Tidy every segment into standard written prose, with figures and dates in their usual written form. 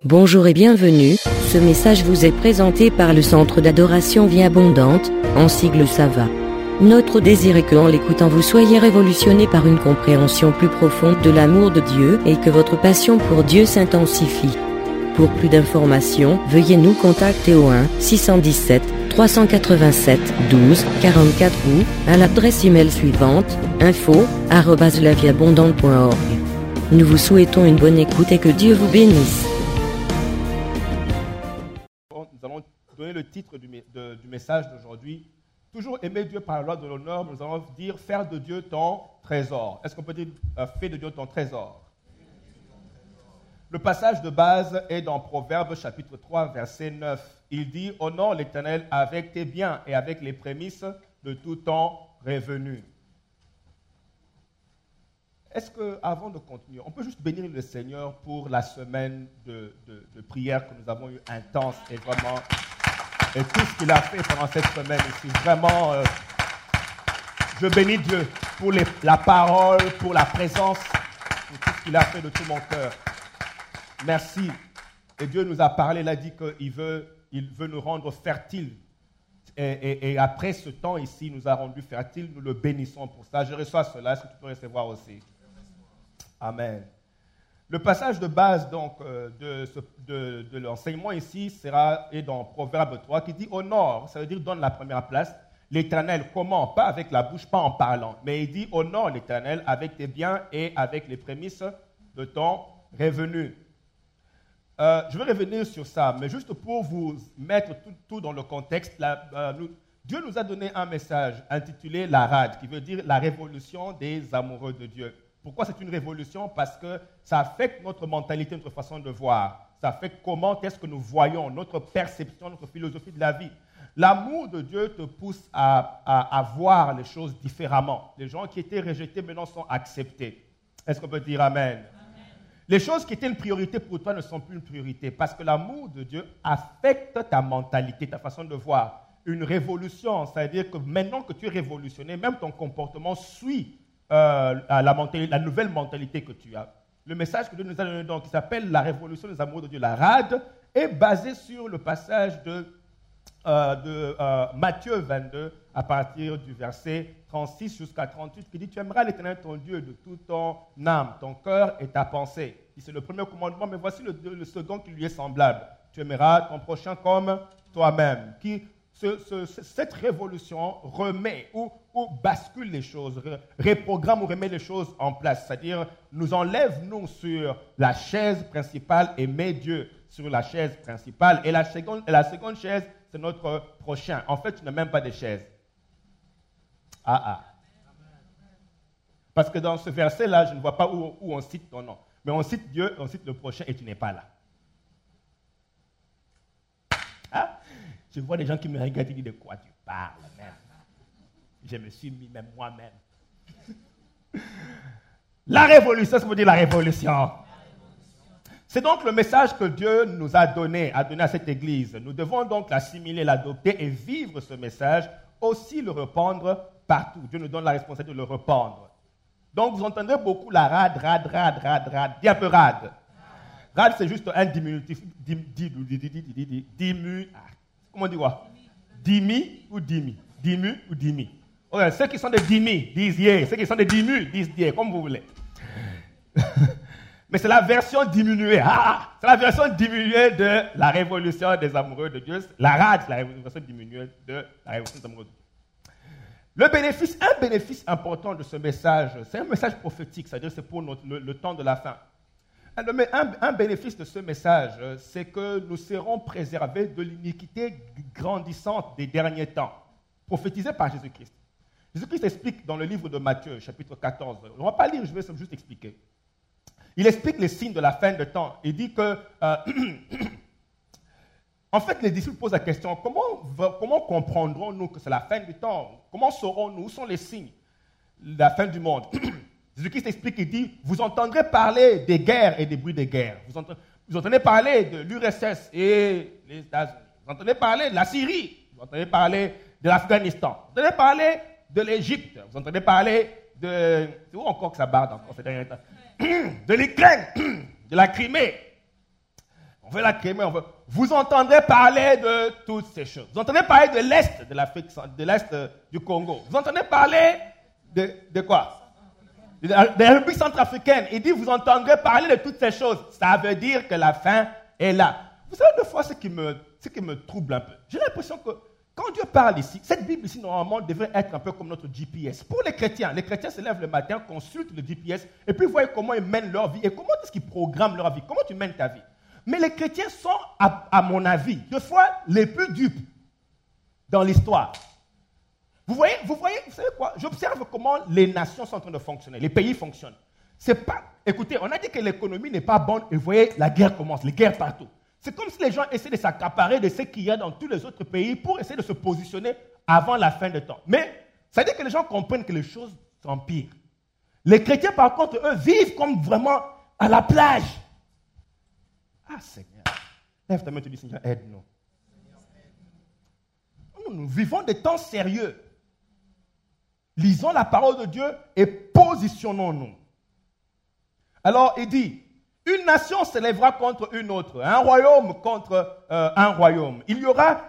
Bonjour et bienvenue, ce message vous est présenté par le Centre d'adoration Vie Abondante, en sigle SAVA. Notre désir est qu'en l'écoutant vous soyez révolutionné par une compréhension plus profonde de l'amour de Dieu et que votre passion pour Dieu s'intensifie. Pour plus d'informations, veuillez nous contacter au 1-617-387-12-44 ou à l'adresse email suivante info@lavieabondante.org. Nous vous souhaitons une bonne écoute et que Dieu vous bénisse. Nous allons donner le titre du message d'aujourd'hui. Toujours aimer Dieu par la loi de l'honneur, nous allons dire faire de Dieu ton trésor. Est-ce qu'on peut dire fais de Dieu ton trésor? Le passage de base est dans Proverbes chapitre 3, verset 9. Il dit « Honore l'Éternel avec tes biens et avec les prémices de tout ton revenu. » Est-ce qu'avant de continuer, on peut juste bénir le Seigneur pour la semaine de prière que nous avons eue intense et vraiment, et tout ce qu'il a fait pendant cette semaine ici. Vraiment, je bénis Dieu pour la parole, pour la présence, pour tout ce qu'il a fait de tout mon cœur. Merci. Et Dieu nous a parlé, il a dit qu'il veut nous rendre fertiles. Et après ce temps ici, nous a rendu fertiles, nous le bénissons pour ça. Je reçois cela, est-ce que tu peux recevoir aussi? Amen. Le passage de base donc, de l'enseignement ici est dans Proverbe 3 qui dit « Honore », ça veut dire « donne la première place ». L'Éternel, comment? Pas avec la bouche, pas en parlant, mais il dit « Honore l'Éternel avec tes biens et avec les prémices de ton revenu ». Je vais revenir sur ça, mais juste pour vous mettre tout dans le contexte, Dieu nous a donné un message intitulé « La rade », qui veut dire « la révolution des amoureux de Dieu ». Pourquoi c'est une révolution? Parce que ça affecte notre mentalité, notre façon de voir. Ça affecte comment est-ce que nous voyons, notre perception, notre philosophie de la vie. L'amour de Dieu te pousse à voir les choses différemment. Les gens qui étaient rejetés maintenant sont acceptés. Est-ce qu'on peut dire Amen? Les choses qui étaient une priorité pour toi ne sont plus une priorité parce que l'amour de Dieu affecte ta mentalité, ta façon de voir. Une révolution, c'est-à-dire que maintenant que tu es révolutionné, même ton comportement suit la nouvelle mentalité que tu as. Le message que Dieu nous a donné donc, qui s'appelle la révolution des amours de Dieu, la rade, est basé sur le passage de Matthieu 22 à partir du verset 36 jusqu'à 38 qui dit « Tu aimeras l'Éternel ton Dieu de toute ton âme, ton cœur et ta pensée. » C'est le premier commandement, mais voici le second qui lui est semblable. « Tu aimeras ton prochain comme toi-même. » Cette révolution remet ou bascule les choses, reprogramme ou remet les choses en place. C'est-à-dire, nous enlève, nous, sur la chaise principale et met Dieu sur la chaise principale. Et la seconde chaise, c'est notre prochain. En fait, tu n'as même pas de chaise. Parce que dans ce verset-là, je ne vois pas où on cite ton nom. Mais on cite Dieu, on cite le prochain et tu n'es pas là. Je vois des gens qui me regardent et disent de quoi tu parles même. Je me suis mis même moi-même. La révolution, ça veut dire la révolution. C'est donc le message que Dieu nous a donné à cette église. Nous devons donc l'assimiler, l'adopter et vivre ce message, aussi le répandre partout. Dieu nous donne la responsabilité de le répandre. Donc vous entendrez beaucoup la rade. Dis un peu rade. Rade, c'est juste un diminutif. Comment on dit quoi? Dimi ou dimi? Dimu ou dimi? Okay, ceux qui sont des dimi disent yeah. Ceux qui sont des dimu disent yeah, comme vous voulez. Mais c'est la version diminuée. C'est la version diminuée de la révolution des amoureux de Dieu. La rade, c'est la version diminuée de la révolution des amoureux de Dieu. Un bénéfice important de ce message, c'est un message prophétique, c'est-à-dire c'est pour le temps de la fin. Un bénéfice de ce message, c'est que nous serons préservés de l'iniquité grandissante des derniers temps, prophétisée par Jésus-Christ. Jésus-Christ explique dans le livre de Matthieu, chapitre 14, on ne va pas lire, je vais juste expliquer. Il explique les signes de la fin de temps. Il dit que, en fait, les disciples posent la question, comment comprendrons-nous que c'est la fin du temps? Comment saurons-nous? Où sont les signes de la fin du monde? Jésus-Christ explique, il dit, vous entendrez parler des guerres et des bruits des guerres. Vous entendez parler de l'URSS et les États-Unis. Vous entendez parler de la Syrie. Vous entendez parler de l'Afghanistan. Vous entendez parler de l'Égypte. Vous entendez parler de... C'est où encore que ça barde encore ces derniers temps? De l'Ukraine, de la Crimée. on veut la crémer, Vous entendrez parler de toutes ces choses. Vous entendez parler de l'Est de l'Afrique, de l'Est du Congo. Vous entendez parler de quoi? De la République centrafricaine. Il dit, vous entendrez parler de toutes ces choses. Ça veut dire que la fin est là. Vous savez, des fois, ce qui me trouble un peu. J'ai l'impression que quand Dieu parle ici, cette Bible ici, normalement, devrait être un peu comme notre GPS. Pour les chrétiens se lèvent le matin, consultent le GPS, et puis voient comment ils mènent leur vie, et comment est-ce qu'ils programment leur vie, comment tu mènes ta vie. Mais les chrétiens sont, à mon avis, deux fois les plus dupes dans l'histoire. Vous savez quoi? J'observe comment les nations sont en train de fonctionner, les pays fonctionnent. Écoutez, on a dit que l'économie n'est pas bonne, et vous voyez, la guerre commence, les guerres partout. C'est comme si les gens essaient de s'accaparer de ce qu'il y a dans tous les autres pays pour essayer de se positionner avant la fin du temps. Mais ça veut dire que les gens comprennent que les choses s'empirent. Les chrétiens, par contre, eux, vivent comme vraiment à la plage. Ah, Seigneur, lève ta main et te dis, Seigneur, aide-nous. Nous vivons des temps sérieux. Lisons la parole de Dieu et positionnons-nous. Alors, il dit, une nation s'élèvera contre une autre, un royaume contre un royaume. Il y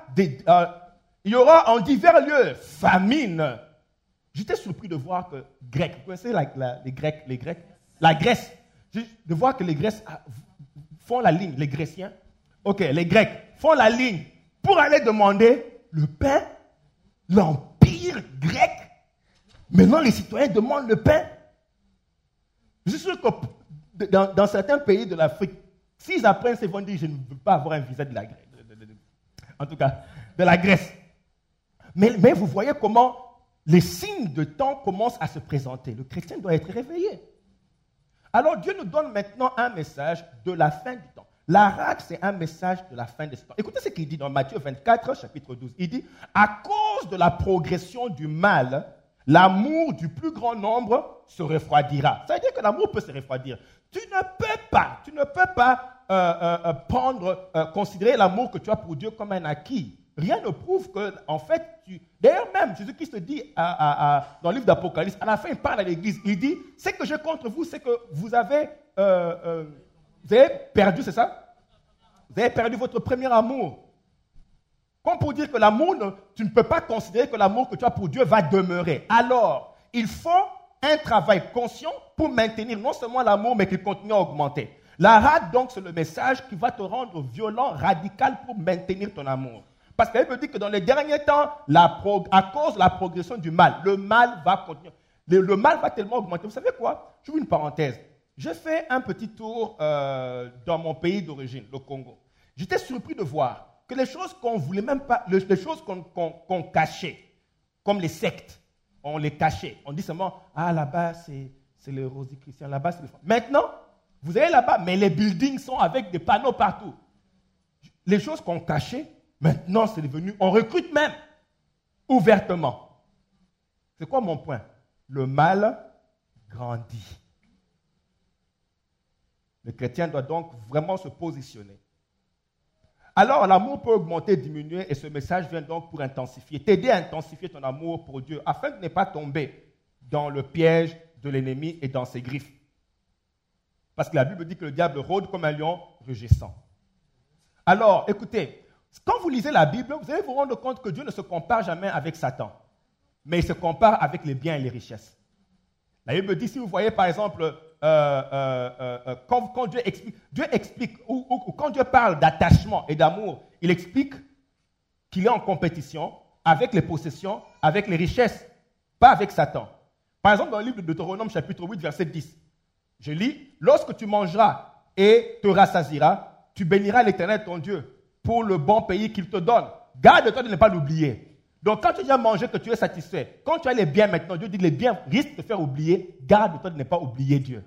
aura en divers lieux famine. J'étais surpris de voir que Grecs, vous connaissez les Grecs, la Grèce, de voir que les Grecs font la ligne, les Gréciens, les Grecs font la ligne pour aller demander le pain, l'empire grec. Maintenant, les citoyens demandent le pain. Je suis sûr que dans certains pays de l'Afrique, s'ils apprennent, ils vont dire, je ne veux pas avoir un visa de la Grèce. En tout cas, de la Grèce. Mais vous voyez comment les signes de temps commencent à se présenter. Le chrétien doit être réveillé. Alors Dieu nous donne maintenant un message de la fin du temps. La rage, c'est un message de la fin de ce temps. Écoutez ce qu'il dit dans Matthieu 24, chapitre 12. Il dit, à cause de la progression du mal, l'amour du plus grand nombre se refroidira. Ça veut dire que l'amour peut se refroidir. Tu ne peux pas considérer l'amour que tu as pour Dieu comme un acquis. Rien ne prouve que, en fait, d'ailleurs même, Jésus-Christ dit dans le livre d'Apocalypse, à la fin, il parle à l'Église, il dit, ce que j'ai contre vous, c'est que vous avez perdu, c'est ça? Vous avez perdu votre premier amour. Comme pour dire que l'amour, tu ne peux pas considérer que l'amour que tu as pour Dieu va demeurer. Alors, il faut un travail conscient pour maintenir non seulement l'amour, mais qu'il continue à augmenter. La rage, donc, c'est le message qui va te rendre violent, radical pour maintenir ton amour. Parce qu'elle me dit que dans les derniers temps, à cause de la progression du mal, le mal va continuer. Le mal va tellement augmenter. Vous savez quoi? Je vous une parenthèse. J'ai fait un petit tour dans mon pays d'origine, le Congo. J'étais surpris de voir que les choses qu'on voulait même pas, les choses qu'on cachait, comme les sectes, on les cachait. On dit seulement, là-bas, c'est les rosicruciens, là-bas, c'est les... Maintenant, vous allez là-bas, mais les buildings sont avec des panneaux partout. Les choses qu'on cachait, maintenant, c'est devenu, on recrute même, ouvertement. C'est quoi mon point? Le mal grandit. Le chrétien doit donc vraiment se positionner. Alors, l'amour peut augmenter, diminuer, et ce message vient donc pour intensifier, t'aider à intensifier ton amour pour Dieu, afin de ne pas tomber dans le piège de l'ennemi et dans ses griffes. Parce que la Bible dit que le diable rôde comme un lion rugissant. Alors, écoutez, quand vous lisez la Bible, vous allez vous rendre compte que Dieu ne se compare jamais avec Satan, mais il se compare avec les biens et les richesses. La Bible dit, si vous voyez par exemple, quand Dieu explique ou quand Dieu parle d'attachement et d'amour, il explique qu'il est en compétition avec les possessions, avec les richesses, pas avec Satan. Par exemple, dans le livre de Deutéronome, chapitre 8, verset 10, je lis, « Lorsque tu mangeras et te rassasieras, tu béniras l'Éternel ton Dieu pour le bon pays qu'il te donne. Garde-toi de ne pas l'oublier. » Donc, quand tu viens manger, que tu es satisfait, quand tu as les biens maintenant, Dieu dit que les biens risquent de te faire oublier, garde-toi de ne pas oublier Dieu.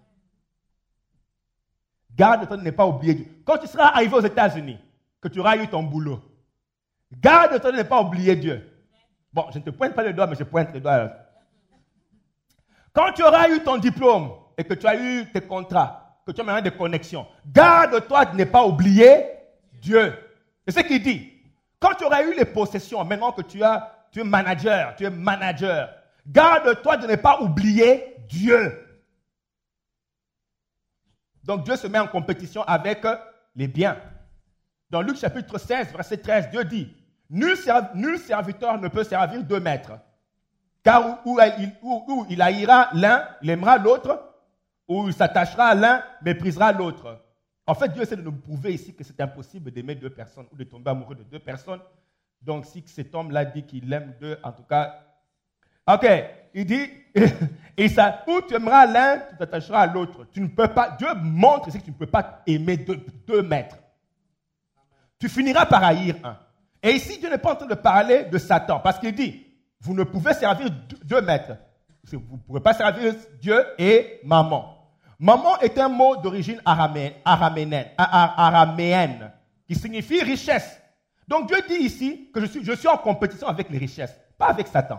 Garde-toi de ne pas oublier Dieu. Quand tu seras arrivé aux États-Unis, que tu auras eu ton boulot, garde-toi de ne pas oublier Dieu. Bon, je ne te pointe pas le doigt, mais je pointe le doigt. Quand tu auras eu ton diplôme et que tu as eu tes contrats, que tu as maintenant des connexions, garde-toi de ne pas oublier Dieu. C'est ce qu'il dit. Quand tu auras eu les possessions, maintenant que tu es manager, garde-toi de ne pas oublier Dieu. Donc Dieu se met en compétition avec les biens. Dans Luc chapitre 16, verset 13, Dieu dit, nul serviteur ne peut servir deux maîtres, car où il haïra l'un, il aimera l'autre, ou il s'attachera à l'un, méprisera l'autre. En fait, Dieu essaie de nous prouver ici que c'est impossible d'aimer deux personnes ou de tomber amoureux de deux personnes. Donc, si cet homme-là dit qu'il aime deux, en tout cas... Ok, il dit, où tu aimeras l'un, tu t'attacheras à l'autre. Tu ne peux pas, Dieu montre ici que tu ne peux pas aimer deux maîtres. Tu finiras par haïr un. Et ici, Dieu n'est pas en train de parler de Satan, parce qu'il dit, vous ne pouvez servir deux maîtres. Vous ne pouvez pas servir Dieu et maman. Maman est un mot d'origine araméenne, qui signifie richesse. Donc Dieu dit ici que je suis en compétition avec les richesses, pas avec Satan.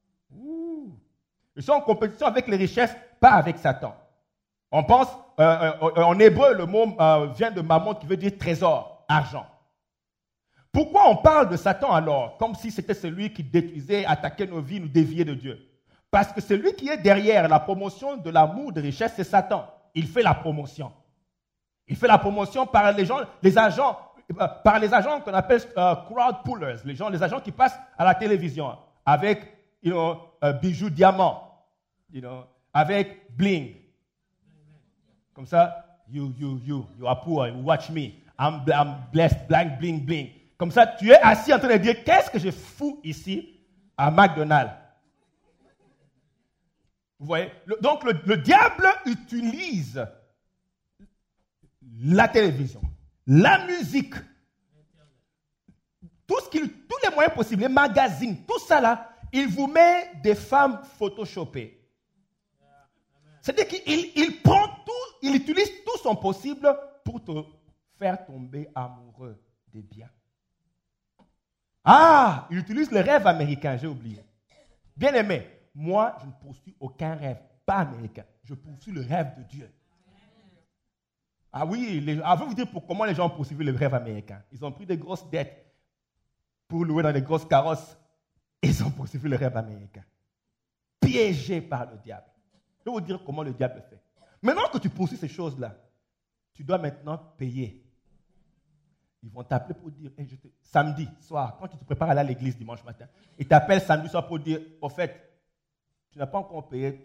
Je suis en compétition avec les richesses, pas avec Satan. On pense, en hébreu, le mot vient de mammon qui veut dire trésor, argent. Pourquoi on parle de Satan alors, comme si c'était celui qui détruisait, attaquait nos vies, nous déviait de Dieu? Parce que celui qui est derrière la promotion de l'amour de richesse, c'est Satan. Il fait la promotion. Il fait la promotion par les agents qu'on appelle crowd pullers, les agents qui passent à la télévision avec bijoux diamants, avec bling. Comme ça, you are poor, you watch me, I'm blessed, bling, bling. Comme ça, tu es assis en train de dire, qu'est-ce que je fous ici à McDonald's? Vous voyez? Donc, le diable utilise la télévision, la musique, tous les moyens possibles, les magazines, tout ça là, il vous met des femmes photoshopées. C'est-à-dire qu'il prend tout, il utilise tout son possible pour te faire tomber amoureux des biens. Ah, il utilise le rêve américain, j'ai oublié. Bien aimé, moi, je ne poursuis aucun rêve, pas américain. Je poursuis le rêve de Dieu. Ah oui, je vais vous dire comment les gens ont poursuivi le rêve américain. Ils ont pris des grosses dettes pour louer dans des grosses carrosses. Ils ont poursuivi le rêve américain. Piégés par le diable. Je vais vous dire comment le diable fait. Maintenant que tu poursuis ces choses-là, tu dois maintenant payer. Ils vont t'appeler pour dire, samedi soir, quand tu te prépares à aller à l'église dimanche matin, ils t'appellent samedi soir pour dire, au fait, tu n'as pas encore payé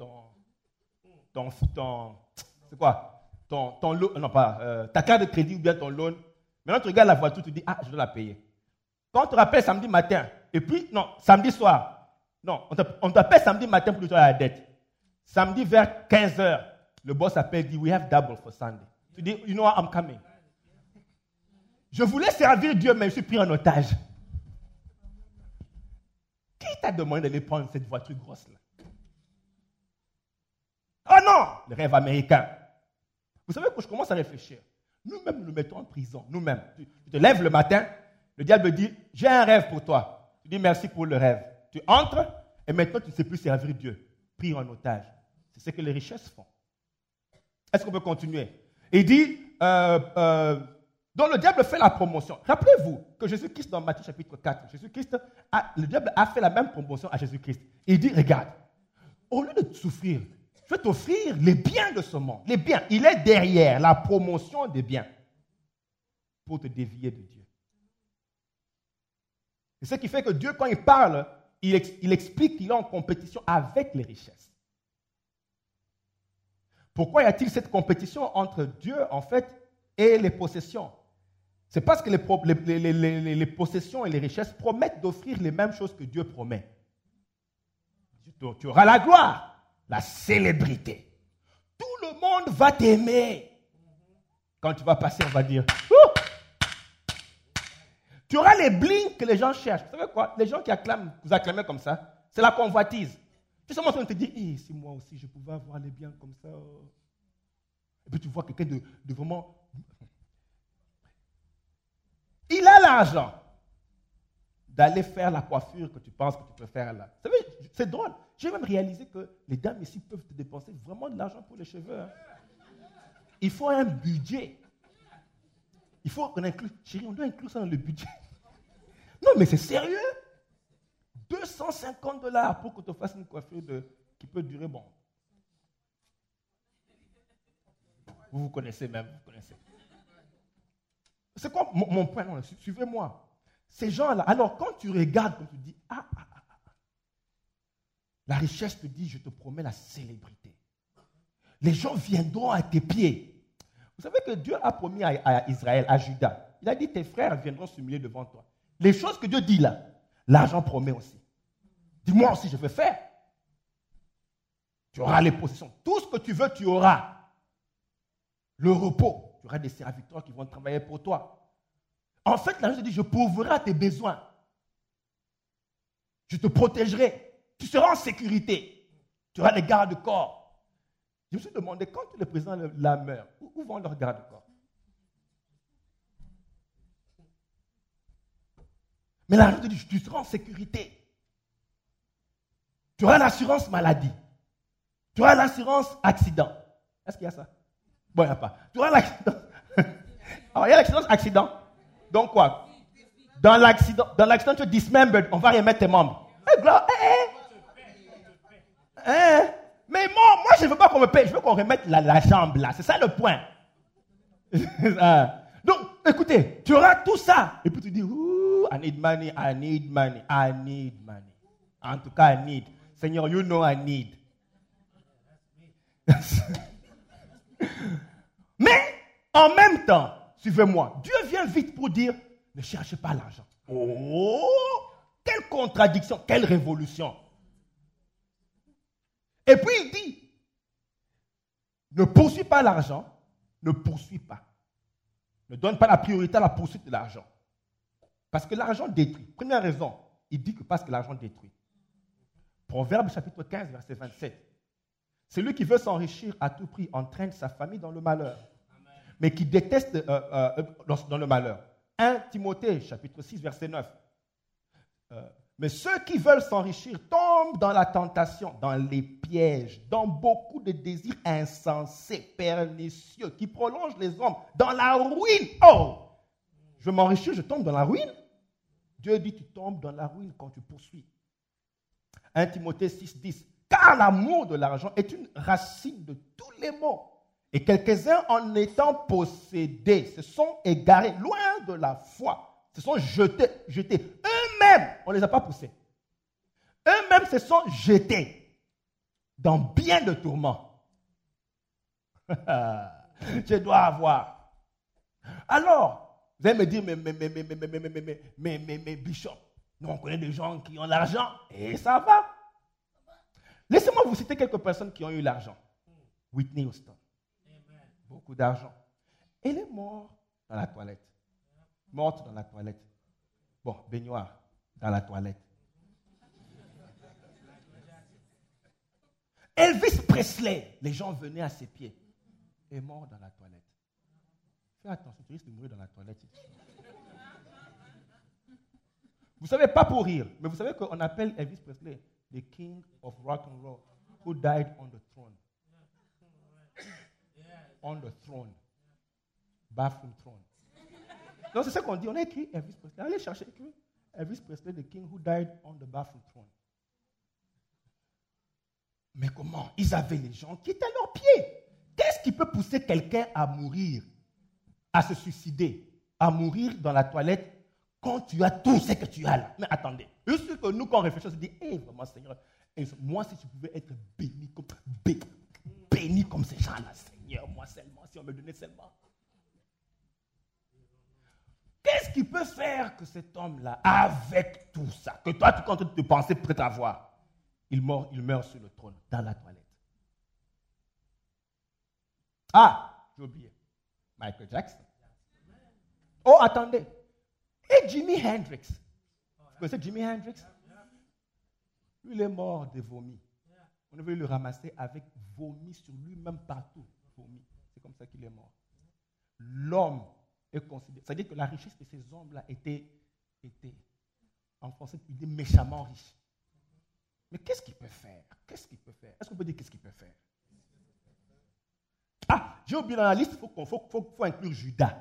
c'est quoi? Ton loan, non pas, ta carte de crédit ou bien ton loan. Maintenant, tu regardes la voiture, tu dis, je dois la payer. Quand on te rappelle samedi matin, et puis, non, samedi soir, non, on t'appelle samedi matin pour te donner la dette. Samedi vers 15h, le boss appelle, dit, we have double for Sunday. Tu dis, you know what, I'm coming. Je voulais servir Dieu, mais je suis pris en otage. Qui t'a demandé d'aller prendre cette voiture grosse-là? Oh non! Le rêve américain. Vous savez que je commence à réfléchir. Nous-mêmes, nous mettons en prison. Nous-mêmes. Tu te lèves le matin, le diable dit, j'ai un rêve pour toi. Tu dis merci pour le rêve. Tu entres et maintenant tu ne sais plus servir Dieu. Pris en otage. C'est ce que les richesses font. Est-ce qu'on peut continuer? Il dit, donc le diable fait la promotion. Rappelez-vous que Jésus-Christ, dans Matthieu chapitre 4, le diable a fait la même promotion à Jésus-Christ. Il dit, regarde, au lieu de souffrir, je vais t'offrir les biens de ce monde. Les biens. Il est derrière la promotion des biens pour te dévier de Dieu. C'est ce qui fait que Dieu, quand il parle, il explique qu'il est en compétition avec les richesses. Pourquoi y a-t-il cette compétition entre Dieu, en fait, et les possessions? C'est parce que les possessions et les richesses promettent d'offrir les mêmes choses que Dieu promet. Tu auras la gloire, la célébrité. Tout le monde va t'aimer. Quand tu vas passer, on va dire, tu auras les blings que les gens cherchent. Vous savez quoi? Les gens qui vous acclament comme ça, c'est la convoitise. Tu sais, moi, on te dit, si moi aussi je pouvais avoir les biens comme ça. Et puis tu vois quelqu'un de vraiment... Il a l'argent d'aller faire la coiffure que tu penses que tu peux faire là. Vous savez, c'est drôle. J'ai même réalisé que les dames ici peuvent te dépenser vraiment de l'argent pour les cheveux. Hein. Il faut un budget. Il faut qu'on inclue... Chérie, on doit inclure ça dans le budget. Non, mais c'est sérieux. $250 pour que tu fasses une coiffure qui peut durer, bon. Vous connaissez même, vous connaissez. C'est quoi mon point? Non, suivez-moi. Ces gens-là, alors quand tu regardes, quand tu dis, la richesse te dit, je te promets la célébrité. Les gens viendront à tes pieds. Vous savez que Dieu a promis à Israël, à Juda, il a dit, tes frères viendront s'humilier devant toi. Les choses que Dieu dit là, l'argent promet aussi. Dis-moi aussi, je veux faire. Tu auras les possessions. Tout ce que tu veux, tu auras. Le repos. Tu auras des serviteurs qui vont travailler pour toi. En fait, l'argent te dit, je pourvoirai à tes besoins. Je te protégerai. Tu seras en sécurité. Tu auras les gardes-corps. Je me suis demandé, quand le président la meurt, où vont leurs gardes-corps? Mais l'argent te dit, tu seras en sécurité. Tu auras l'assurance maladie. Tu auras l'assurance accident. Est-ce qu'il y a ça? Bon, il n'y a pas. Tu auras l'accident. Alors, il y a l'assurance accident. Donc quoi? Dans l'accident, tu es dismembered. On va remettre tes membres. Mais moi, je ne veux pas qu'on me paye. Je veux qu'on remette la jambe là. C'est ça le point. Donc, écoutez, tu auras tout ça. Et puis tu dis, I need money, I need money, I need money. En tout cas, I need. Seigneur, you know I need. Mais, en même temps, suivez-moi, Dieu vient vite pour dire, ne cherchez pas l'argent. Oh, quelle contradiction, quelle révolution. Et puis il dit, ne poursuis pas l'argent, ne poursuis pas. Ne donne pas la priorité à la poursuite de l'argent. Parce que l'argent détruit. Première raison, il dit que parce que l'argent détruit. Proverbe chapitre 15, verset 27. Celui qui veut s'enrichir à tout prix entraîne sa famille dans le malheur. Amen. Mais qui déteste dans le malheur. 1 Timothée chapitre 6, verset 9. Mais ceux qui veulent s'enrichir tombent dans la tentation, dans les pièges, dans beaucoup de désirs insensés, pernicieux, qui prolongent les hommes dans la ruine. Oh! Je m'enrichis, je tombe dans la ruine. Dieu dit, tu tombes dans la ruine quand tu poursuis. 1 Timothée 6, 10. Car l'amour de l'argent est une racine de tous les maux. Et quelques-uns, en étant possédés, se sont égarés loin de la foi, se sont jetés. Eux-mêmes, on ne les a pas poussés. Eux-mêmes se sont jetés dans bien de tourments. Je dois avoir. Alors, vous allez me dire, mais Bishop, nous on connaît des gens qui ont l'argent et ça va. Laissez-moi vous citer quelques personnes qui ont eu l'argent. Whitney Houston. Beaucoup d'argent. Elle est morte dans la toilette. Morte dans la toilette. Bon, baignoire dans la toilette. Elvis Presley, les gens venaient à ses pieds. Est mort dans la toilette. Fais attention, tu risques de mourir dans la toilette. Vous savez, pas pour rire, mais vous savez qu'on appelle Elvis Presley the king of rock and roll who died on the throne. On the throne. Bathroom throne. Donc c'est ça qu'on dit. On a écrit Elvis Presley. Allez chercher écrit Elvis Presley, the king who died on the bathroom throne. Mais comment? Ils avaient les gens qui étaient à leurs pieds. Qu'est-ce qui peut pousser quelqu'un à mourir, à se suicider, à mourir dans la toilette quand tu as tout ce que tu as là? Mais attendez, juste que nous, quand on réfléchit, on se dit, vraiment Seigneur, moi si je pouvais être béni comme ces gens-là, Seigneur, moi seulement, si on me donnait seulement. Qu'est-ce qui peut faire que cet homme-là, avec tout ça, que toi tu comptes te penser peut-être avoir, il meurt sur le trône, dans la toilette. Ah, j'ai oublié. Michael Jackson. Oh, attendez. Et Jimi Hendrix. Vous connaissez Jimi Hendrix? Lui, il est mort de vomi. On avait le ramasser avec vomi sur lui-même partout. Vomi. C'est comme ça qu'il est mort. L'homme est considéré. C'est-à-dire que la richesse de ces hommes-là était en français, il dit méchamment riche. Mais qu'est-ce qu'il peut faire? Qu'est-ce qu'il peut faire? Est-ce qu'on peut dire qu'est-ce qu'il peut faire? Ah, j'ai oublié dans la liste, il faut inclure Judas.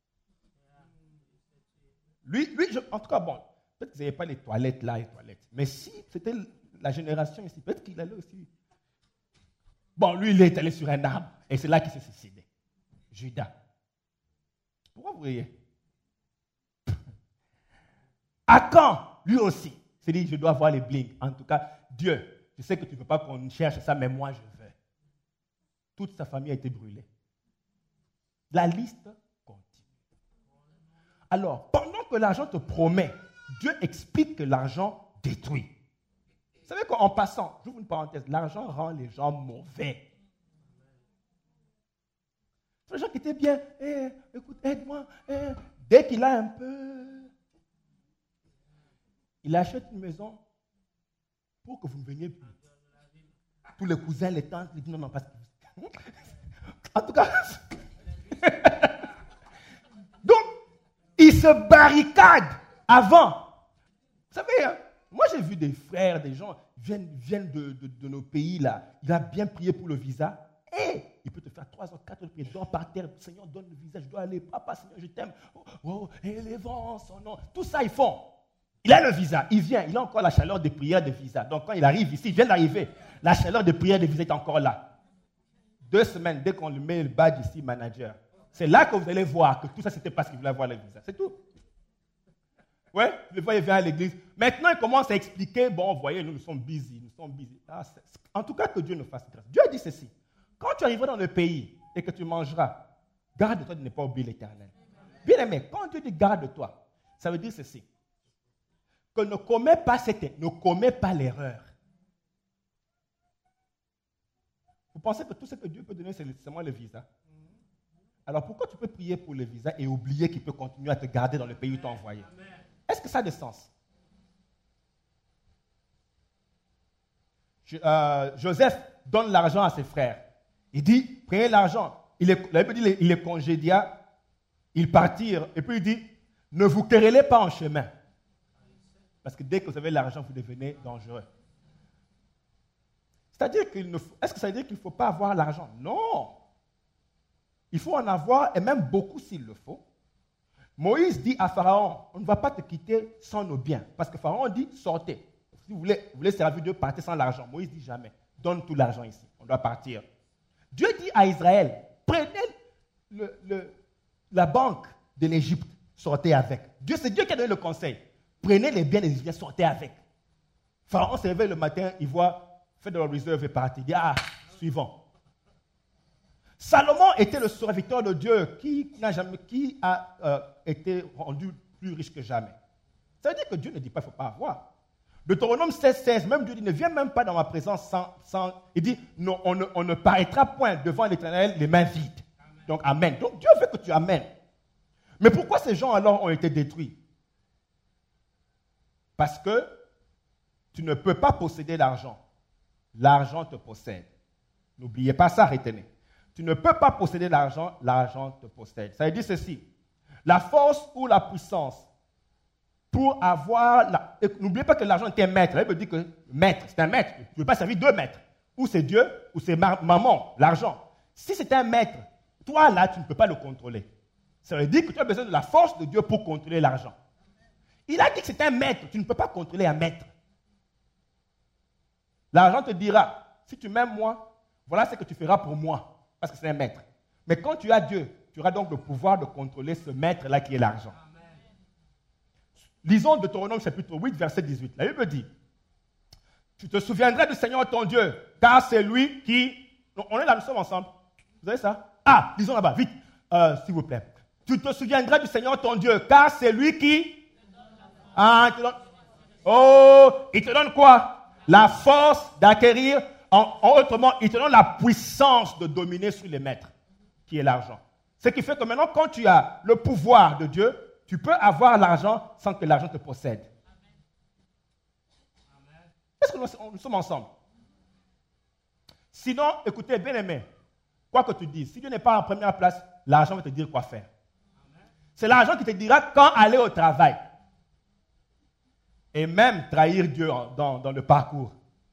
Lui, en tout cas, bon, peut-être que vous n'avez pas les toilettes là, les toilettes. Mais si c'était la génération ici, peut-être qu'il allait aussi. Bon, lui, il est allé sur un arbre et c'est là qu'il s'est suicidé. Judas. Pourquoi vous riez? À quand? Lui aussi. Il s'est dit, je dois avoir les bling. En tout cas, Dieu, je sais que tu ne veux pas qu'on cherche ça, mais moi, je veux. Toute sa famille a été brûlée. La liste continue. Alors, pendant que l'argent te promet, Dieu explique que l'argent détruit. Vous savez qu'en passant, j'ouvre une parenthèse, l'argent rend les gens mauvais. Les gens qui étaient bien, écoute, aide-moi. Dès qu'il a un peu, il achète une maison pour que vous ne veniez plus. Tous les cousins, les tantes, ils disent non, parce que... En tout cas... Donc, il se barricade avant. Vous savez, hein, moi j'ai vu des frères, des gens viennent de nos pays là. Il a bien prié pour le visa. Et il peut te faire 3 ou 4 prières, dors par terre. Seigneur, donne le visa, je dois aller. Papa, Seigneur, je t'aime. Et les vents, son nom. Tout ça, ils font. Il a le visa, il vient, il a encore la chaleur des prières de visa. Donc quand il arrive ici, il vient d'arriver, la chaleur des prières de visa est encore là. 2 semaines, dès qu'on lui met le badge ici, manager, c'est là que vous allez voir que tout ça, c'était parce qu'il voulait avoir le visa. C'est tout. Ouais, le fois, il vient à l'église. Maintenant, il commence à expliquer, bon, vous voyez, nous sommes busy. En tout cas, que Dieu nous fasse grâce. Dieu a dit ceci. Quand tu arriveras dans le pays et que tu mangeras, garde-toi de ne pas oublier l'Éternel. Bien aimé, quand Dieu dit garde-toi, ça veut dire ceci. Que ne commets pas l'erreur. Vous pensez que tout ce que Dieu peut donner, c'est seulement le visa? Alors pourquoi tu peux prier pour le visa et oublier qu'il peut continuer à te garder dans le pays où tu t'as envoyé? Est-ce que ça a du sens? Joseph donne l'argent à ses frères. Il dit, prenez l'argent. La Bible dit, il les congédia, ils partirent. Et puis il dit, ne vous querellez pas en chemin. Parce que dès que vous avez l'argent, vous devenez dangereux. C'est-à-dire est-ce que ça veut dire qu'il ne faut pas avoir l'argent? Non. Il faut en avoir, et même beaucoup s'il le faut. Moïse dit à Pharaon, on ne va pas te quitter sans nos biens. Parce que Pharaon dit, sortez. Si vous voulez servir Dieu, partez sans l'argent. Moïse dit jamais. Donne tout l'argent ici. On doit partir. Dieu dit à Israël, prenez la banque de l'Égypte, sortez avec. C'est Dieu qui a donné le conseil. Prenez les biens des Égyptiens, sortez avec. Pharaon se réveille le matin, il voit Federal Reserve est parti. Il dit, suivant. Salomon était le serviteur de Dieu qui a été rendu plus riche que jamais. Ça veut dire que Dieu ne dit pas qu'il ne faut pas avoir. Deutéronome 16, même Dieu dit, ne viens même pas dans ma présence sans... Il dit, non, on ne paraîtra point devant l'Éternel les mains vides. Donc, amen. Donc, Dieu veut que tu amènes. Mais pourquoi ces gens alors ont été détruits? Parce que tu ne peux pas posséder l'argent. L'argent te possède. N'oubliez pas ça, retenez. Tu ne peux pas posséder l'argent, l'argent te possède. Ça veut dire ceci. La force ou la puissance pour avoir... N'oubliez pas que l'argent est un maître. Elle me dit que maître, c'est un maître. Tu ne veux pas servir 2 maîtres. Ou c'est Dieu, ou c'est maman, l'argent. Si c'est un maître, toi là, tu ne peux pas le contrôler. Ça veut dire que tu as besoin de la force de Dieu pour contrôler l'argent. Il a dit que c'est un maître. Tu ne peux pas contrôler un maître. L'argent te dira, si tu m'aimes moi, voilà ce que tu feras pour moi. Parce que c'est un maître. Mais quand tu as Dieu, tu auras donc le pouvoir de contrôler ce maître-là qui est l'argent. Lisons Deutéronome chapitre 8, verset 18. La Bible dit, tu te souviendras du Seigneur ton Dieu, car c'est lui qui... On est là, nous sommes ensemble. Vous avez ça? Lisons là-bas, vite, s'il vous plaît. Tu te souviendras du Seigneur ton Dieu, car c'est lui qui... il te donne... il te donne quoi? La force d'acquérir, autrement, il te donne la puissance de dominer sur les maîtres, qui est l'argent. Ce qui fait que maintenant, quand tu as le pouvoir de Dieu, tu peux avoir l'argent sans que l'argent te possède. Amen. Est-ce que nous sommes ensemble? Sinon, écoutez, bien aimé, quoi que tu dises, si Dieu n'est pas en première place, l'argent va te dire quoi faire. Amen. C'est l'argent qui te dira quand aller au travail. Et même trahir Dieu dans le parcours.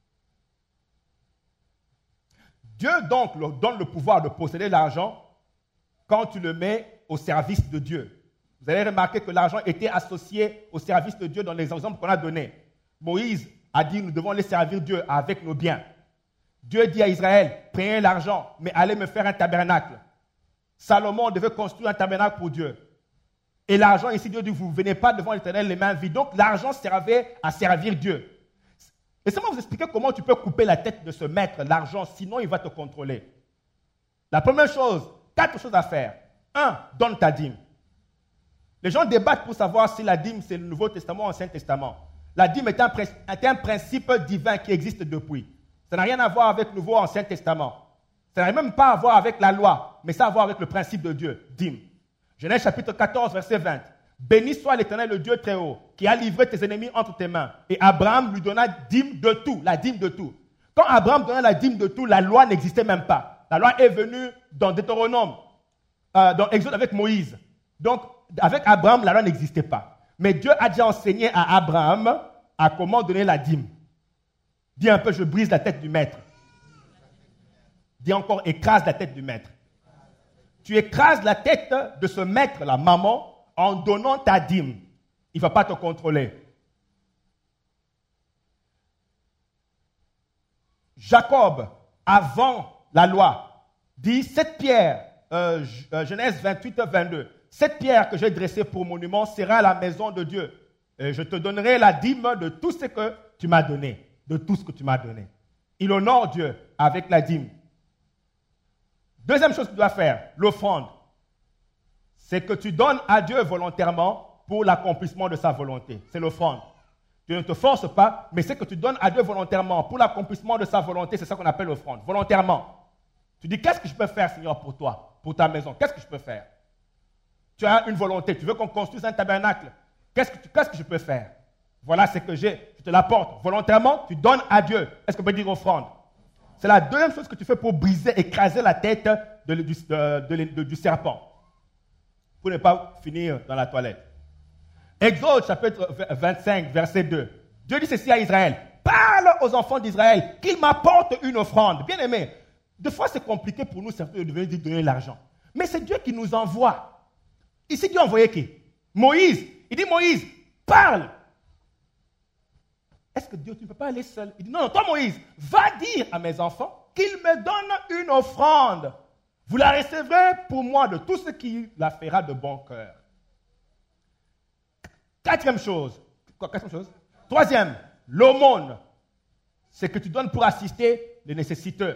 Dieu donc donne le pouvoir de posséder l'argent quand tu le mets au service de Dieu. Vous allez remarquer que l'argent était associé au service de Dieu dans les exemples qu'on a donnés. Moïse a dit, nous devons aller servir Dieu avec nos biens. Dieu dit à Israël, prenez l'argent, mais allez me faire un tabernacle. Salomon devait construire un tabernacle pour Dieu. Et l'argent, ici, Dieu dit, vous ne venez pas devant l'Éternel les mains vides. Donc, l'argent servait à servir Dieu. Laissez-moi vous expliquer comment tu peux couper la tête de ce maître, l'argent, sinon il va te contrôler. La première chose, 4 choses à faire. 1, donne ta dîme. Les gens débattent pour savoir si la dîme, c'est le Nouveau Testament ou l'Ancien Testament. La dîme est un principe divin qui existe depuis. Ça n'a rien à voir avec le Nouveau ou l'Ancien Testament. Ça n'a même pas à voir avec la loi, mais ça a à voir avec le principe de Dieu, dîme. Genèse chapitre 14, verset 20. Béni soit l'Éternel, le Dieu très haut, qui a livré tes ennemis entre tes mains. Et Abraham lui donna dîme de tout, la dîme de tout. Quand Abraham donna la dîme de tout, la loi n'existait même pas. La loi est venue dans Deutéronome, dans Exode avec Moïse. Donc, avec Abraham, la loi n'existait pas. Mais Dieu a déjà enseigné à Abraham à comment donner la dîme. Dis un peu, je brise la tête du maître. Dis encore, écrase la tête du maître. Tu écrases la tête de ce maître, la maman, en donnant ta dîme. Il ne va pas te contrôler. Jacob, avant la loi, dit, cette pierre, Genèse 28, 22, cette pierre que j'ai dressée pour monument sera la maison de Dieu. Et je te donnerai la dîme de tout ce que tu m'as donné. De tout ce que tu m'as donné. Il honore Dieu avec la dîme. Deuxième chose que tu dois faire, l'offrande. C'est que tu donnes à Dieu volontairement pour l'accomplissement de sa volonté. C'est l'offrande. Tu ne te forces pas, mais c'est que tu donnes à Dieu volontairement pour l'accomplissement de sa volonté. C'est ça qu'on appelle l'offrande. Volontairement. Tu dis, qu'est-ce que je peux faire, Seigneur, pour toi, pour ta maison? Qu'est-ce que je peux faire? Tu as une volonté. Tu veux qu'on construise un tabernacle. Qu'est-ce que je peux faire? Voilà ce que j'ai. Je te l'apporte. Volontairement, tu donnes à Dieu. Est-ce qu'on peut dire offrande? C'est la deuxième chose que tu fais pour briser, écraser la tête du serpent. Pour ne pas finir dans la toilette. Exode chapitre 25, verset 2. Dieu dit ceci à Israël. Parle aux enfants d'Israël qu'ils m'apportent une offrande. Bien aimé, des fois c'est compliqué pour nous certains de venir donner l'argent. Mais c'est Dieu qui nous envoie. Ici, Dieu a envoyé qui? Moïse. Il dit, Moïse, parle. Est-ce que Dieu, tu ne peux pas aller seul? Il dit, non, toi Moïse, va dire à mes enfants qu'ils me donnent une offrande. Vous la recevrez pour moi de tout ce qui la fera de bon cœur. Quatrième chose. Troisième, l'aumône. C'est que tu donnes pour assister les nécessiteux.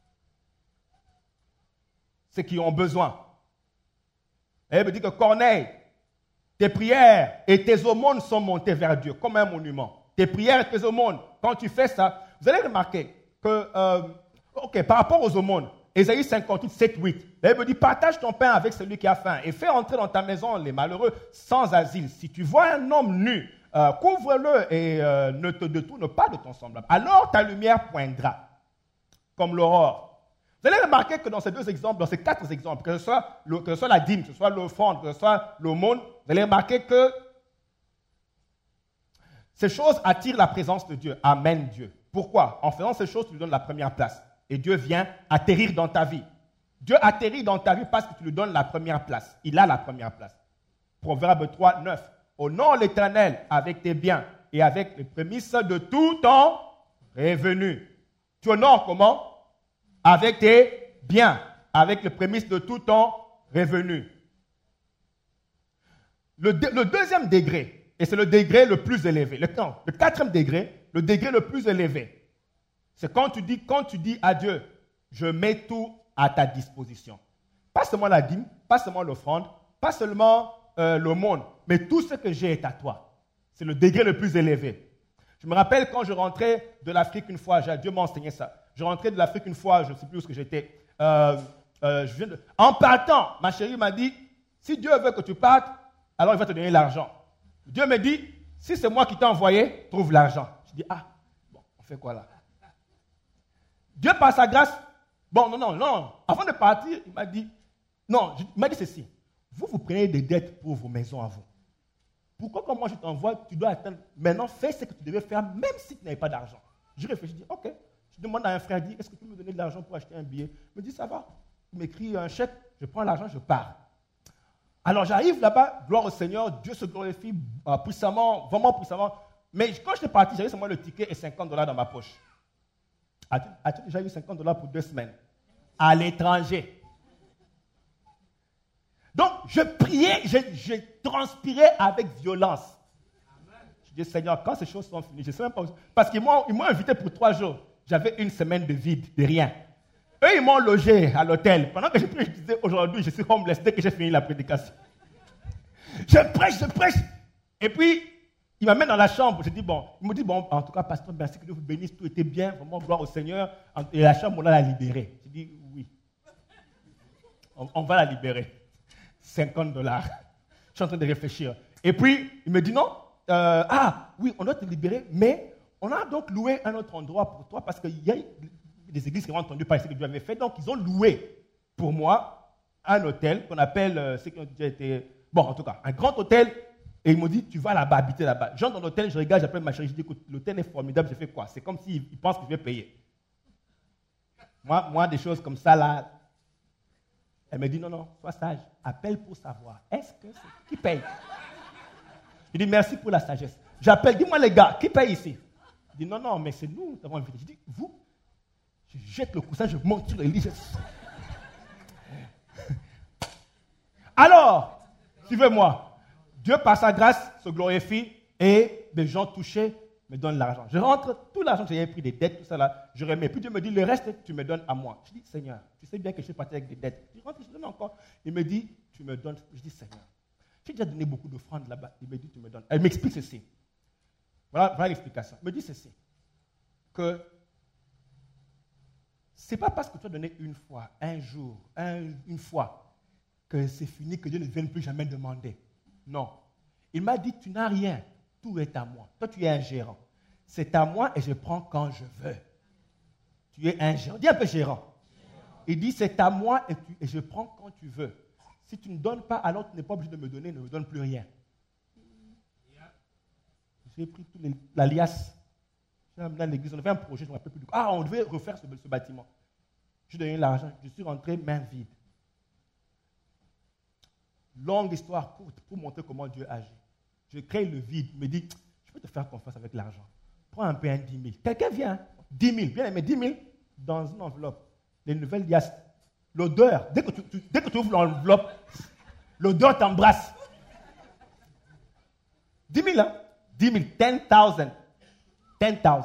Ceux qui ont besoin. Et il me dit que Corneille, tes prières et tes aumônes sont montées vers Dieu comme un monument. Tes prières et tes aumônes, quand tu fais ça, vous allez remarquer que, par rapport aux aumônes, Ésaïe 58, 7, 8, la Bible dit, partage ton pain avec celui qui a faim et fais entrer dans ta maison les malheureux sans asile. Si tu vois un homme nu, couvre-le et ne te détourne pas de ton semblable. Alors ta lumière poindra comme l'aurore. Vous allez remarquer que dans ces deux exemples, dans ces 4 exemples, que ce soit la dîme, que ce soit l'offrande, que ce soit l'aumône, vous allez remarquer que ces choses attirent la présence de Dieu, amènent Dieu. Pourquoi? En faisant ces choses, tu lui donnes la première place. Et Dieu vient atterrir dans ta vie. Dieu atterrit dans ta vie parce que tu lui donnes la première place. Il a la première place. Proverbe 3, 9. Honore l'Éternel avec tes biens et avec les prémices de tout ton revenu. Tu honores comment? Avec tes biens, avec les prémices de tout ton revenu. Le deuxième degré, et c'est le degré le plus élevé. Le 4e degré, le degré le plus élevé. C'est quand tu dis à Dieu, je mets tout à ta disposition. Pas seulement la dîme, pas seulement l'offrande, pas seulement l'aumône, mais tout ce que j'ai est à toi. C'est le degré le plus élevé. Je me rappelle quand je rentrais de l'Afrique une fois, Dieu m'a enseigné ça. Je rentrais de l'Afrique une fois, je ne sais plus où j'étais. En partant, ma chérie m'a dit, si Dieu veut que tu partes, alors il va te donner l'argent. Dieu me dit, si c'est moi qui t'ai envoyé, trouve l'argent. Je dis, bon, on fait quoi là? Dieu, par sa grâce, non. Avant de partir, il m'a dit ceci. Vous prenez des dettes pour vos maisons à vous. Pourquoi quand moi je t'envoie, tu dois attendre? Maintenant, fais ce que tu devais faire, même si tu n'avais pas d'argent. Je réfléchis, je dis, ok. Je demande à un frère, est-ce que tu peux me donner de l'argent pour acheter un billet? Il me dit, ça va. Il m'écrit un chèque, je prends l'argent, je pars. Alors j'arrive là-bas, gloire au Seigneur, Dieu se glorifie puissamment, vraiment puissamment. Mais quand j'étais parti, j'avais seulement le ticket et $50 dans ma poche. As-tu déjà eu $50 pour 2 semaines? À l'étranger. Donc, je priais, je transpirais avec violence. Je dis, Seigneur, quand ces choses sont finies, je ne sais même pas où... Parce qu'ils m'ont invité pour 3 jours. J'avais une semaine de vide, de rien. Eux, ils m'ont logé à l'hôtel. Pendant que je prie, je disais, aujourd'hui, je suis homeless dès que j'ai fini la prédication. Je prêche. Et puis, il m'amène dans la chambre. Il me dit, en tout cas, pasteur, merci que Dieu vous bénisse, tout était bien, vraiment, gloire au Seigneur. Et la chambre, on l'a libérée. Je dis, oui. On va la libérer. $50. Je suis en train de réfléchir. Et puis, il me dit, non, oui, on doit te libérer, mais on a donc loué un autre endroit pour toi parce qu'il y a des églises qui ont entendu parler de ce que Dieu avait fait. Donc, ils ont loué pour moi un hôtel qu'on appelle, ce qui ont déjà été, en tout cas, un grand hôtel. Et ils m'ont dit, tu vas là-bas, habiter là-bas. J'entre dans l'hôtel, je regarde, j'appelle ma chérie, je dis, écoute, l'hôtel est formidable, je fais quoi? C'est comme s'ils pensent que je vais payer. Moi, des choses comme ça, là, elle me dit, non, sois sage, appelle pour savoir. Est-ce que c'est qui paye? Je dis, merci pour la sagesse. J'appelle, dis-moi les gars, qui paye ici? Je dis, non, mais c'est nous qui avons invité. Je dis, vous? Je jette le coussin, je monte sur le lit. Alors, suivez-moi. Dieu, par sa grâce, se glorifie et des gens touchés me donnent l'argent. Je rentre, tout l'argent que j'avais pris, des dettes, tout ça là, je remets. Puis Dieu me dit, le reste, tu me donnes à moi. Je dis, Seigneur, tu sais bien que je suis parti avec des dettes. Je rentre, je donne encore. Il me dit, tu me donnes. Je dis, Seigneur, j'ai déjà donné beaucoup d'offrandes là-bas. Il me dit, tu me donnes. Elle m'explique ceci. Voilà l'explication. Elle me dit ceci. Que ce n'est pas parce que tu as donné une fois, un jour, une fois, que c'est fini, que Dieu ne vienne plus jamais demander. Non. Il m'a dit, tu n'as rien, tout est à moi. Toi, tu es un gérant. C'est à moi et je prends quand je veux. Tu es un gérant. Dis un peu gérant. Il dit, c'est à moi et je prends quand tu veux. Si tu ne donnes pas, alors tu n'es pas obligé de me donner, ne me donne plus rien. J'ai pris la liasse. J'ai amené à l'église, on avait un projet, je ne me rappelle plus. On devait refaire ce bâtiment. J'ai donné l'argent, je suis rentré main vide. Longue histoire courte pour montrer comment Dieu agit. Je crée le vide, il me dit, je peux te faire confiance avec l'argent. Prends un peu 10 000. Quelqu'un vient, 10 000, bien aimé, 10 000 dans une enveloppe. Les nouvelles liasses. L'odeur, dès que tu ouvres l'enveloppe, l'odeur t'embrasse. 10 000, hein? 10 000, 10,000. 10,000.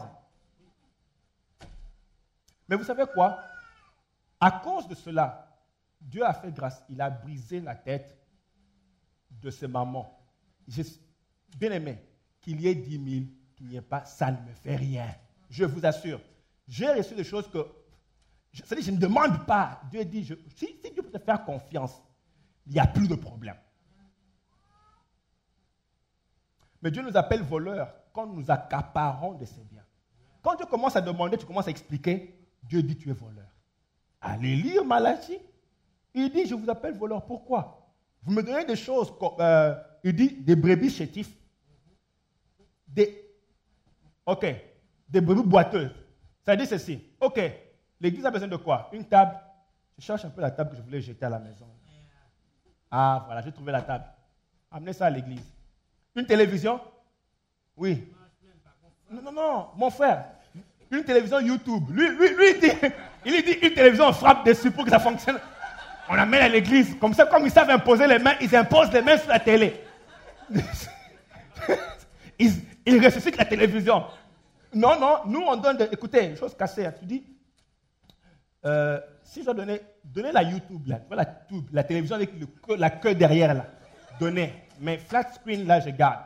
Mais vous savez quoi? À cause de cela, Dieu a fait grâce. Il a brisé la tête de ses mamans. Bien aimé, qu'il y ait 10 000, qu'il n'y ait pas, ça ne me fait rien. Je vous assure. J'ai reçu des choses que, c'est-à-dire, je ne demande pas. Dieu dit, si Dieu peut te faire confiance, il n'y a plus de problème. Mais Dieu nous appelle voleurs quand nous accaparons de ses biens. Quand Dieu commence à demander, tu commences à expliquer, Dieu dit, tu es voleur. Allez lire Malachie. Il dit, je vous appelle voleur. Pourquoi? Vous me donnez des choses, il dit, des brebis chétifs. Des brebis boiteuses. Ça dit ceci. Ok, l'église a besoin de quoi? Une table. Je cherche un peu la table que je voulais jeter à la maison. Ah, voilà, j'ai trouvé la table. Amenez ça à l'église. Une télévision? Oui. Non, mon frère. Une télévision YouTube. Lui, il dit une télévision, on frappe dessus pour que ça fonctionne. On l'amène à l'église. Comme ça, comme ils savent imposer les mains, ils imposent les mains sur la télé. Ils ressuscitent la télévision. Non, nous on donne, écoutez, une chose cassée. Tu dis, si je dois donner la YouTube, là, la télévision avec la queue derrière, là, donnez. Mais flat screen, là, je garde.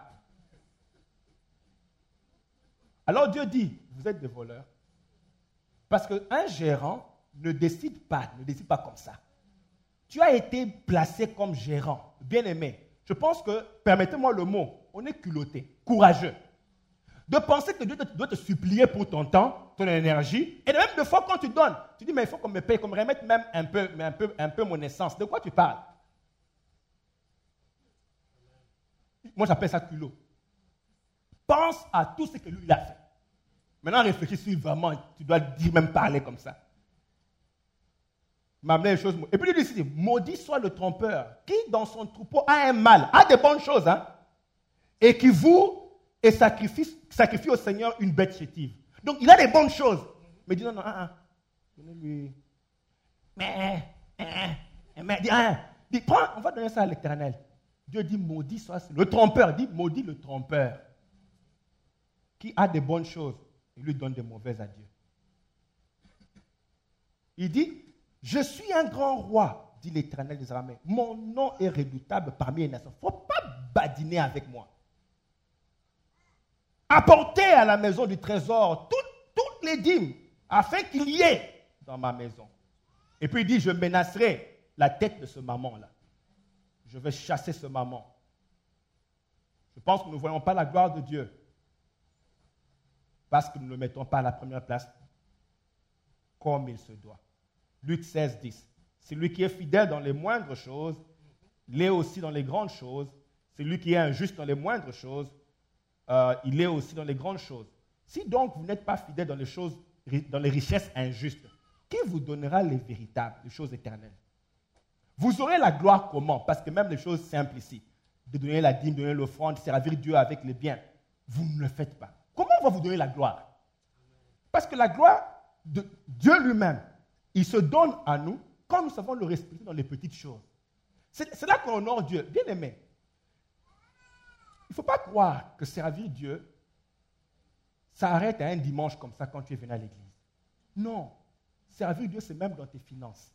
Alors Dieu dit, vous êtes des voleurs. Parce qu'un gérant ne décide pas comme ça. Tu as été placé comme gérant, bien aimé. Je pense que, permettez-moi le mot, on est culotté, courageux. De penser que Dieu doit te supplier pour ton temps, ton énergie, et même de fois quand tu donnes, tu dis, mais il faut qu'on me paye, qu'on me remette même un peu mon essence. De quoi tu parles? Moi, j'appelle ça culot. Pense à tout ce que lui, il a fait. Maintenant, réfléchis si vraiment tu dois dire, même parler comme ça. M'amener les choses. Et puis, il dit, maudit soit le trompeur, qui dans son troupeau a un mâle, a des bonnes choses, hein, et qui voue et sacrifie au Seigneur une bête chétive. Donc, il a des bonnes choses. Mais il dit, non, donnez-lui. Mais, dis, Il dit, prends, on va donner ça à l'Éternel. Dieu dit, maudit soit le trompeur. Dit, maudit le trompeur qui a des bonnes choses et lui donne des mauvaises à Dieu. Il dit, je suis un grand roi, dit l'Éternel des armées. Mon nom est redoutable parmi les nations. Il ne faut pas badiner avec moi. Apportez à la maison du trésor toutes les dîmes afin qu'il y ait dans ma maison. Et puis il dit, je menacerai la tête de ce maman-là. Je vais chasser ce maman. Je pense que nous ne voyons pas la gloire de Dieu parce que nous ne le mettons pas à la première place comme il se doit. Luc 16, 10. Celui qui est fidèle dans les moindres choses, l'est aussi dans les grandes choses. Celui qui est injuste dans les moindres choses, il est aussi dans les grandes choses. Si donc vous n'êtes pas fidèle dans les richesses injustes, qui vous donnera les véritables, les choses éternelles? Vous aurez la gloire comment? Parce que même les choses simples ici, de donner la dîme, de donner l'offrande, servir Dieu avec les biens, vous ne le faites pas. Comment on va vous donner la gloire? Parce que la gloire de Dieu lui-même, il se donne à nous quand nous savons le respecter dans les petites choses. C'est là qu'on honore Dieu. Bien aimé, il ne faut pas croire que servir Dieu s'arrête à un dimanche comme ça quand tu es venu à l'église. Non. Servir Dieu, c'est même dans tes finances.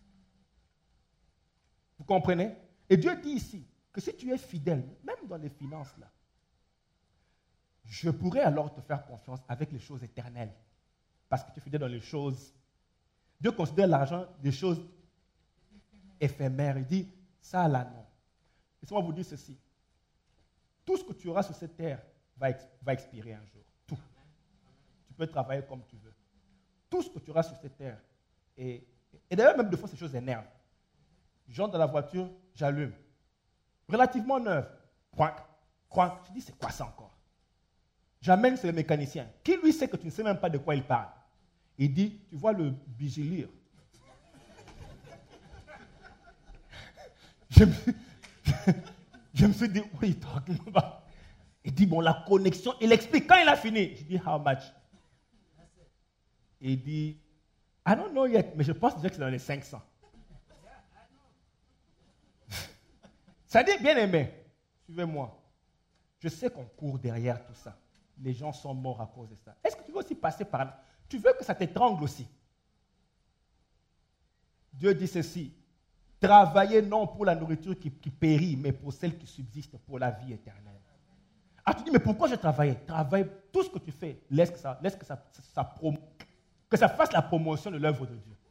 Vous comprenez? Et Dieu dit ici que si tu es fidèle, même dans les finances, là, je pourrais alors te faire confiance avec les choses éternelles. Parce que tu es fidèle dans les choses. Dieu considère l'argent des choses éphémères. Il dit, ça là, non. Laissez-moi vous dire ceci. Tout ce que tu auras sur cette terre va expirer un jour. Tout. Tu peux travailler comme tu veux. Tout ce que tu auras sur cette terre. Et d'ailleurs, même des fois, ces choses énervent. J'entre dans la voiture, j'allume. Relativement neuve. Croinc, croinc. Je dis, c'est quoi ça encore? J'amène sur le mécanicien. Qui lui sait que tu ne sais même pas de quoi il parle? Il dit, tu vois le bigilier. Je me suis dit, what are you talking about? Il dit, bon, la connexion, il explique. Quand il a fini, je dis, how much? Il dit, I don't know yet, mais je pense déjà que c'est dans les 500. Ça dit, bien aimé, suivez-moi. Je sais qu'on court derrière tout ça. Les gens sont morts à cause de ça. Est-ce que tu veux aussi passer par là? Tu veux que ça t'étrangle aussi? Dieu dit ceci. Travaillez non pour la nourriture qui périt, mais pour celle qui subsiste pour la vie éternelle. Ah, tu dis, mais pourquoi je travaille? Travaille, tout ce que tu fais, laisse que ça fasse la promotion de l'œuvre de Dieu.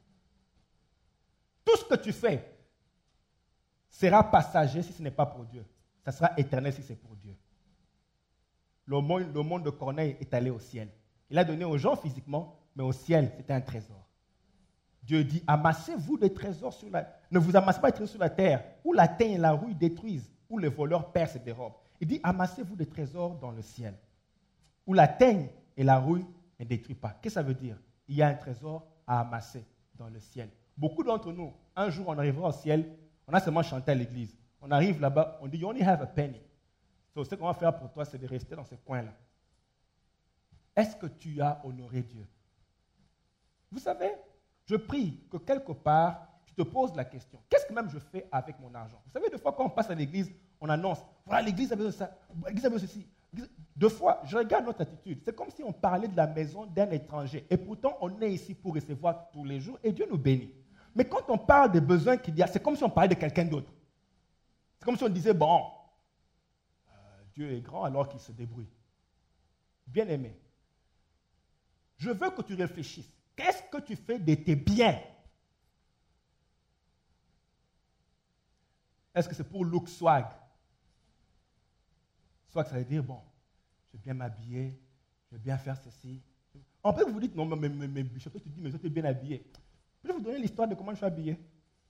Tout ce que tu fais sera passager si ce n'est pas pour Dieu. Ça sera éternel si c'est pour Dieu. Le monde de Corneille est allé au ciel. Il a donné aux gens physiquement, mais au ciel, c'était un trésor. Dieu dit, amassez-vous des trésors sur la terre. Ne vous amassez pas des trésors sur la terre, où la teigne et la rouille détruisent, où les voleurs percent et dérobent. Il dit, amassez-vous des trésors dans le ciel, où la teigne et la rouille ne détruisent pas. Qu'est-ce que ça veut dire? Il y a un trésor à amasser dans le ciel. Beaucoup d'entre nous, un jour, on arrivera au ciel, on a seulement chanté à l'église. On arrive là-bas, on dit, you only have a penny. So, ce qu'on va faire pour toi, c'est de rester dans ce coin-là. Est-ce que tu as honoré Dieu? Vous savez, je prie que quelque part, tu te poses la question, qu'est-ce que même je fais avec mon argent? Vous savez, des fois, quand on passe à l'église, on annonce, voilà, l'église a besoin de ça, l'église a besoin de ceci. Deux fois, je regarde notre attitude. C'est comme si on parlait de la maison d'un étranger. Et pourtant, on est ici pour recevoir tous les jours et Dieu nous bénit. Mais quand on parle des besoins qu'il y a, c'est comme si on parlait de quelqu'un d'autre. C'est comme si on disait, bon, Dieu est grand alors qu'il se débrouille. Bien aimé, je veux que tu réfléchisses. Qu'est-ce que tu fais de tes biens? Est-ce que c'est pour look swag? Swag, ça veut dire, bon, je vais bien m'habiller, je vais bien faire ceci. En fait, vous vous dites, non, mais je peux te dire, mais je suis bien habillé. Je vais vous donner l'histoire de comment je suis habillé.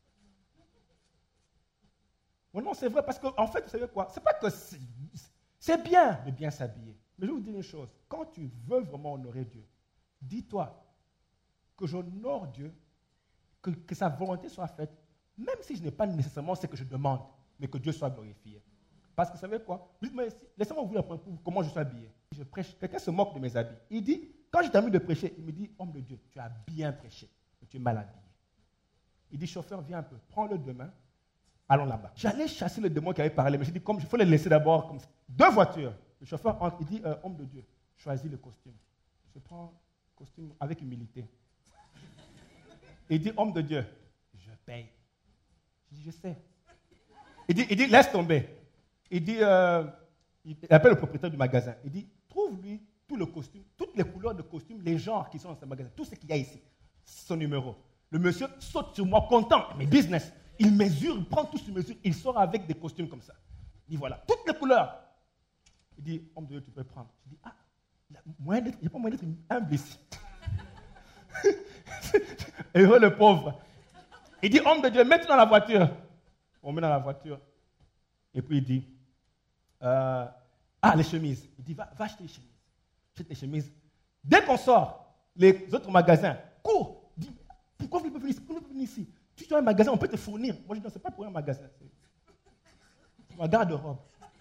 Bon, non, c'est vrai, parce qu'en fait, vous savez quoi? C'est pas que c'est bien de bien s'habiller. Mais je vais vous dire une chose. Quand tu veux vraiment honorer Dieu, dis-toi que j'honore Dieu, que sa volonté soit faite, même si je n'ai pas nécessairement ce que je demande, mais que Dieu soit glorifié. Parce que vous savez quoi? Laissez-moi vous apprendre comment je suis habillé. Je prêche, quelqu'un se moque de mes habits. Il dit, quand j'ai terminé de prêcher, il me dit, homme de Dieu, tu as bien prêché, mais tu es mal habillé. Il dit, chauffeur, viens un peu, prends-le demain, allons là-bas. J'allais chasser le démon qui avait parlé, mais j'ai dit, comme il faut les laisser d'abord, comme ça. 2 voitures. Le chauffeur entre, il dit, homme de Dieu, choisis le costume. Je prends le costume avec humilité. Il dit, homme de Dieu, je paye. Je dis, je sais. Il dit, laisse tomber. Il dit, il appelle le propriétaire du magasin. Il dit, trouve-lui tout le costume, toutes les couleurs de costume, les genres qui sont dans ce magasin, tout ce qu'il y a ici, son numéro. Le monsieur saute sur moi, content, mais business. Il mesure, il prend tout sur mesure, il sort avec des costumes comme ça. Il dit, voilà, toutes les couleurs. Il dit, homme de Dieu, tu peux prendre. Je dis, il n'y a pas moyen d'être humble ici. Heureux le pauvre. Il dit, homme de Dieu, mets-toi dans la voiture. On met dans la voiture. Et puis il dit, les chemises. Il dit, va acheter les chemises. Achète les chemises. Dès qu'on sort, les autres magasins courent. Dit, pourquoi vous ne pouvez pas venir ici? Tu as un magasin, on peut te fournir. Moi, je dis, non, ce n'est pas pour un magasin. C'est ma garde-robe.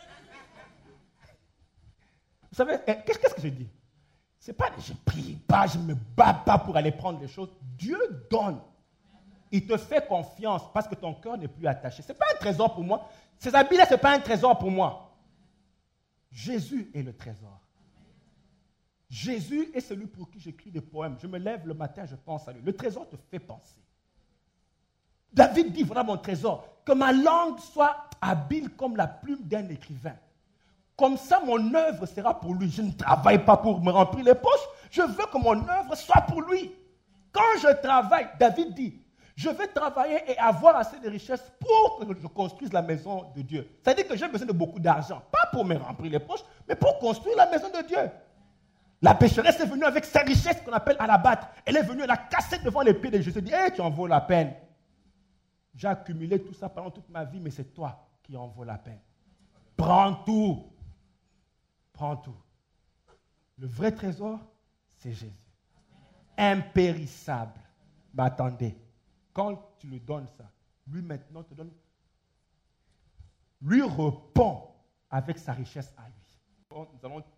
Vous savez, qu'est-ce que je dis? C'est pas, je ne prie pas, je ne me bats pas pour aller prendre les choses. Dieu donne. Il te fait confiance parce que ton cœur n'est plus attaché. Ce n'est pas un trésor pour moi. Ces habits-là, ce n'est pas un trésor pour moi. Jésus est le trésor. Jésus est celui pour qui j'écris des poèmes. Je me lève le matin, je pense à lui. Le trésor te fait penser. David dit, voilà mon trésor, que ma langue soit habile comme la plume d'un écrivain. Comme ça, mon œuvre sera pour lui. Je ne travaille pas pour me remplir les poches. Je veux que mon œuvre soit pour lui. Quand je travaille, David dit, je veux travailler et avoir assez de richesses pour que je construise la maison de Dieu. C'est-à-dire que j'ai besoin de beaucoup d'argent. Pas pour me remplir les poches, mais pour construire la maison de Dieu. La pécheresse est venue avec sa richesse qu'on appelle à la batte. Elle est venue, elle a cassé devant les pieds de Jésus. Elle dit, tu en vaux la peine. J'ai accumulé tout ça pendant toute ma vie, mais c'est toi qui en vaut la peine. Prends tout. Prends tout. Le vrai trésor, c'est Jésus. Impérissable. Mais attendez, quand tu lui donnes ça, lui maintenant te donne, lui répond avec sa richesse à lui. Nous allons